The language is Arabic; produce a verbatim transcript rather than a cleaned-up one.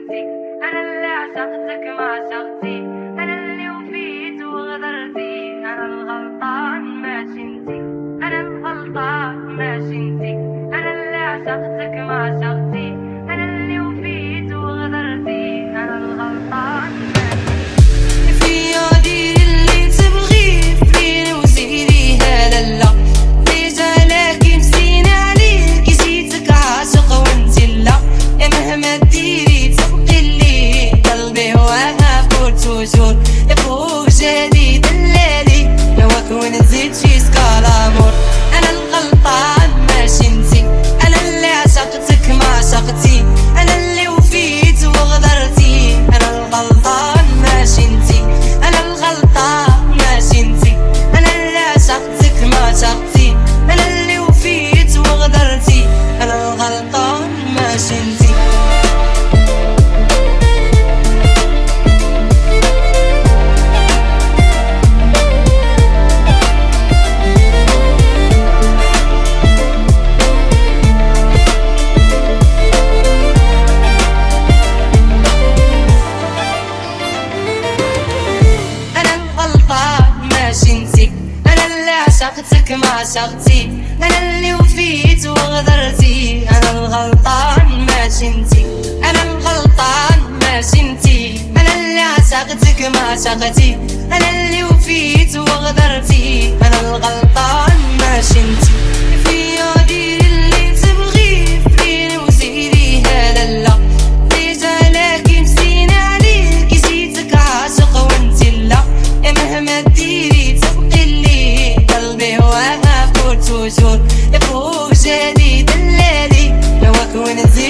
انتي، انا اللي عشقتك ما عشقتي، انا اللي وفيت وغدرتي، انا الغلطان ماشي انتي، انا الغلطان ماشي انتي، انا اللي عشقتك ما عشقتي، انا اللي وفيت وغدرتي، انا الغلطان ماشي فيا ديري اللي تبغيه فيني وزيدي هذا لا ديجا لكن مسكين عليك جيتك عاشق وانتي لا يا مهما ديري تبقي لي قلبي هواها بور توجور يا فوق جديد دلالي نواك ونزيد شي سكالامور انا الغلطان ماشي انتي انا اللي عشقتك ما عشقتي انا اللي وفيت وغدرتي انا الغلطان ماشي انتي انا الغلطان ماشي انتي انا اللي عشقتك ما عشقتي انا اللي وفيت وغدرتي انا الغلطان ماشي انتي عشقتك ما عشقتي انا اللي وفيت وغدرتي انا الغلطان ماشي انتي انا الغلطان ماشي انتي انا اللي عشقتك ما عشقتي انا اللي وفيت وغدرتي انا الغلطان ماشي انتي فيا ديري اللي تبغيه فيني وزيدي هذا لا ديجا لكن مسكين عليك جيتك عاشق وانتي لا يا مهما ديري تبقي لي قلبي هواها بور توجور يا فوق جديد دلالي نواك ونزيد